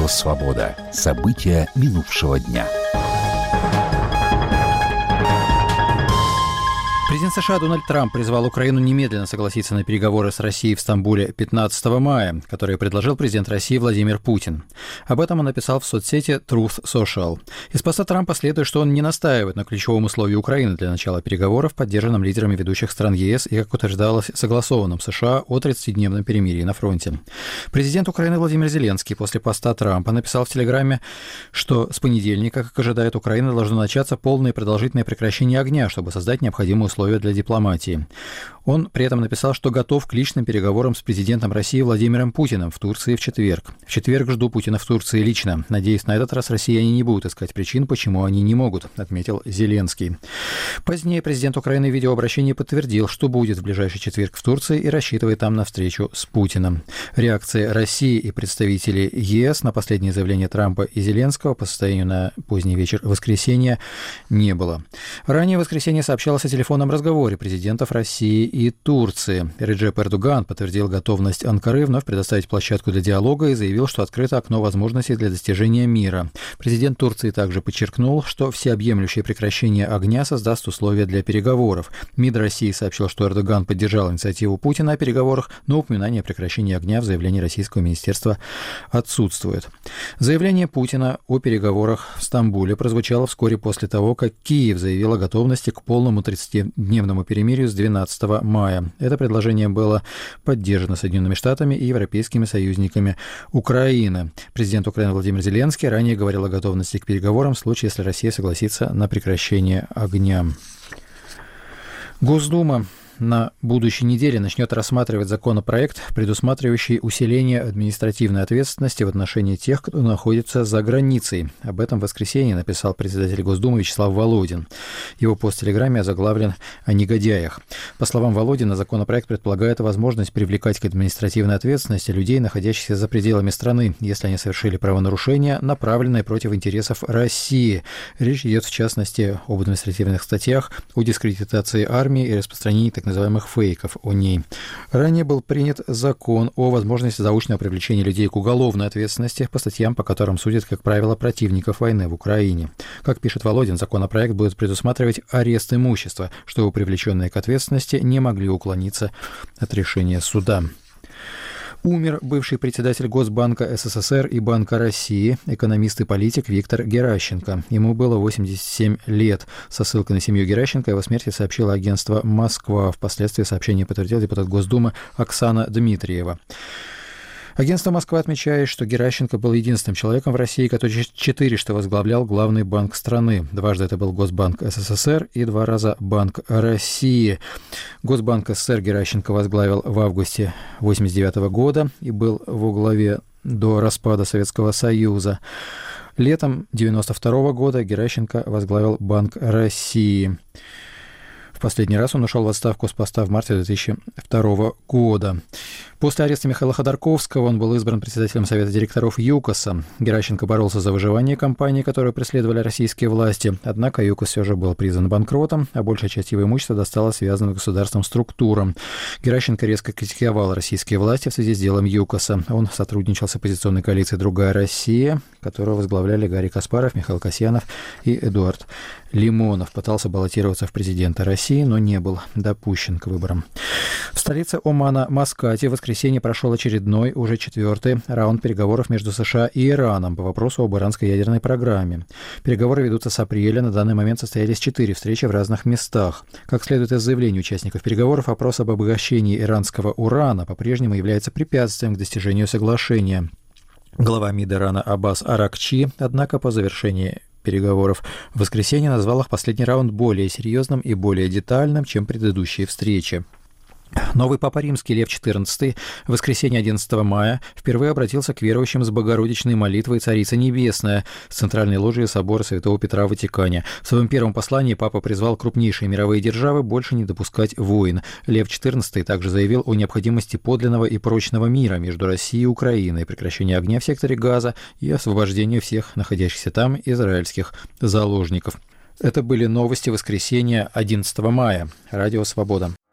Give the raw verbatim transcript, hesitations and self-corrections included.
Радио «Свобода». События минувшего дня. Президент США Дональд Трамп призвал Украину немедленно согласиться на переговоры с Россией в Стамбуле пятнадцатого мая, которые предложил президент России Владимир Путин. Об этом он написал в соцсети Truth Social. Из поста Трампа следует, что он не настаивает на ключевом условии Украины для начала переговоров, поддержанном лидерами ведущих стран ЕС и, как утверждалось, согласованном США о тридцатидневном перемирии на фронте. Президент Украины Владимир Зеленский после поста Трампа написал в Телеграме, что с понедельника, как ожидает Украина, должно начаться полное и продолжительное прекращение огня, чтобы создать необходимые условия для дипломатии. Он при этом написал, что готов к личным переговорам с президентом России Владимиром Путиным в Турции в четверг. В четверг жду Путина в Турции лично. Надеюсь, на этот раз россияне не будут искать причин, почему они не могут, отметил Зеленский. Позднее президент Украины в видеообращении подтвердил, что будет в ближайший четверг в Турции и рассчитывает там на встречу с Путиным. Реакции России и представителей ЕС на последнее заявление Трампа и Зеленского по состоянию на поздний вечер воскресенья не было. Ранее в воскресенье сообщалось о телефонном разговоре президентов России и Турции. Реджеп Эрдоган подтвердил готовность Анкары вновь предоставить площадку для диалога и заявил, что открыто окно возможностей для достижения мира. Президент Турции также подчеркнул, что всеобъемлющее прекращение огня создаст условия для переговоров. МИД России сообщил, что Эрдоган поддержал инициативу Путина о переговорах, но упоминание о прекращении огня в заявлении российского министерства отсутствует. Заявление Путина о переговорах в Стамбуле прозвучало вскоре после того, как Киев заявил о готовности к полному тридцатидневному перемирию с двенадцатого мая. Это предложение было поддержано Соединенными Штатами и европейскими союзниками Украины. Президент Украины Владимир Зеленский ранее говорил о готовности к переговорам в случае, если Россия согласится на прекращение огня. Госдума на будущей неделе начнет рассматривать законопроект, предусматривающий усиление административной ответственности в отношении тех, кто находится за границей. Об этом в воскресенье написал председатель Госдумы Вячеслав Володин. Его пост в Телеграме озаглавлен «О негодяях». По словам Володина, законопроект предполагает возможность привлекать к административной ответственности людей, находящихся за пределами страны, если они совершили правонарушения, направленные против интересов России. Речь идет, в частности, об административных статьях, о дискредитации армии и распространении так называемых фейков о ней. Ранее был принят закон о возможности заочного привлечения людей к уголовной ответственности по статьям, по которым судят, как правило, противников войны в Украине. Как пишет Володин, законопроект будет предусматривать арест имущества, чтобы привлеченные к ответственности не могли уклониться от решения суда. Умер бывший председатель Госбанка СССР и Банка России, экономист и политик Виктор Геращенко. Ему было восемьдесят семь лет. Со ссылкой на семью Геращенко о его смерти сообщило агентство «Москва». Впоследствии сообщение подтвердил депутат Госдумы Оксана Дмитриева. Агентство «Москва» отмечает, что Геращенко был единственным человеком в России, который четырежды возглавлял главный банк страны. Дважды это был Госбанк СССР и два раза Банк России. Госбанк СССР Геращенко возглавил в августе восемьдесят девятого года и был во главе до распада Советского Союза. Летом девяносто второго года Геращенко возглавил Банк России. В последний раз он ушел в отставку с поста в марте две тысячи второго года. После ареста Михаила Ходорковского он был избран председателем Совета директоров ЮКОСа. Геращенко боролся за выживание компании, которую преследовали российские власти. Однако ЮКОС все же был признан банкротом, а большая часть его имущества досталась связанным с государством структурам. Геращенко резко критиковал российские власти в связи с делом ЮКОСа. Он сотрудничал с оппозиционной коалицией «Другая Россия», которую возглавляли Гарри Каспаров, Михаил Касьянов и Эдуард Лимонов. Пытался баллотироваться в президенты России, но не был допущен к выборам. В столице Омана Маскате в воскресенье прошел очередной, уже четвертый раунд переговоров между США и Ираном по вопросу об иранской ядерной программе. Переговоры ведутся с апреля. На данный момент состоялись четыре встречи в разных местах. Как следует из заявлений участников переговоров, вопрос об обогащении иранского урана по-прежнему является препятствием к достижению соглашения. Глава МИД Ирана Аббас Аракчи, однако, по завершении переговоров в воскресенье назвал их последний раунд более серьезным и более детальным, чем предыдущие встречи. Новый Папа Римский Лев четырнадцатый в воскресенье одиннадцатого мая впервые обратился к верующим с богородичной молитвой «Царица Небесная» с центральной ложи собора Святого Петра в Ватикане. В своем первом послании Папа призвал крупнейшие мировые державы больше не допускать войн. Лев четырнадцатый также заявил о необходимости подлинного и прочного мира между Россией и Украиной, прекращении огня в секторе Газа и освобождении всех находящихся там израильских заложников. Это были новости воскресенья одиннадцатого мая. Радио «Свобода».